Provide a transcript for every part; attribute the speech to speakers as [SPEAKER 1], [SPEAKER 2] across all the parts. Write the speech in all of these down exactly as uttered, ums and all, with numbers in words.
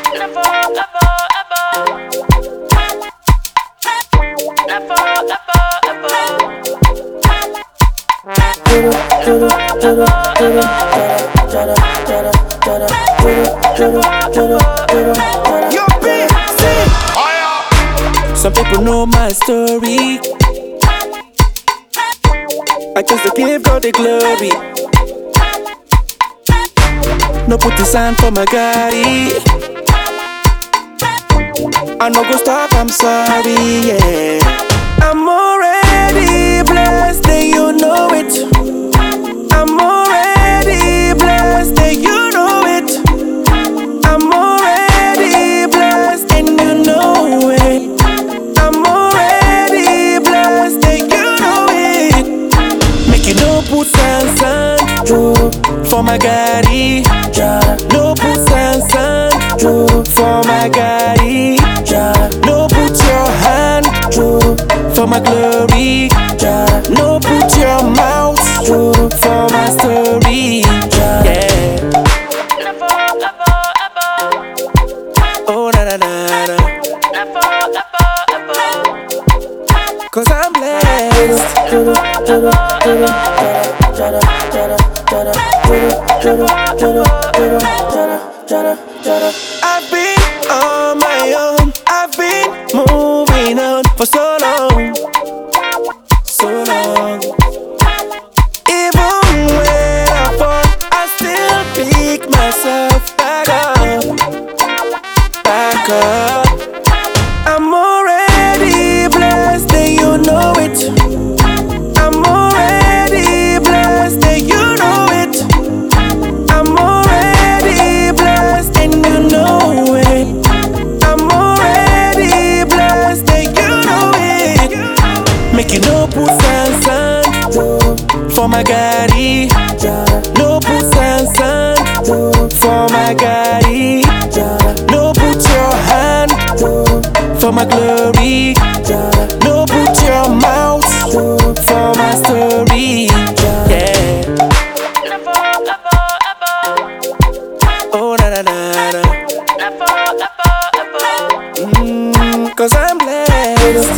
[SPEAKER 1] Some people know my story. I just to give God the glory. No put the sign for my guy. I no go stop, I'm sorry, yeah. I'm already blessed, and you know it. I'm already blessed, and you know it. I'm already blessed, and you know it. I'm already blessed, and you know it. Make you no put sand, sand for my gari. No put sand, sand for my gari. No put your hand for my glory. No put your mouth for my story. Yeah. Oh na na na na. Cause I'm blessed. I've been on my own. I've been moving on for so long, so long. Even when I fall, I still pick myself back up, back up. I'm already blessed, and you know it. I'm already blessed, and you know it. I'm already blessed, and you know it. I'm already blessed, and you know it. Make you no put sand, sand for my gari. No put sand, sand for my gari. No put your hand for my glory. No put your mouth for my story. Yeah. Oh na na na na. Mm, cause I'm blessed.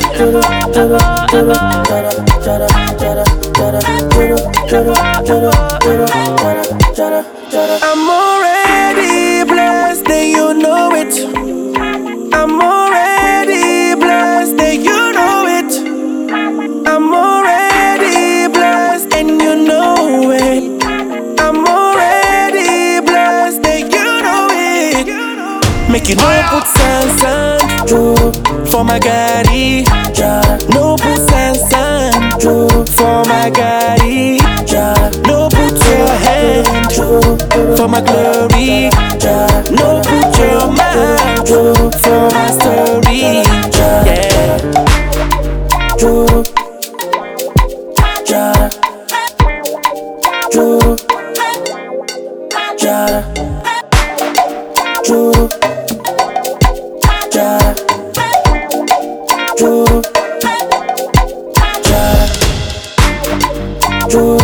[SPEAKER 1] I'm already blessed, and you know it. I'm already blessed, and you know it. I'm already blessed, and you know it. I'm already blessed, and you know it. Make you no put sand, sand for my gari. No put sand, sand for my gari. No put your hand for my glory. No put your mouth for my story. Yeah. True.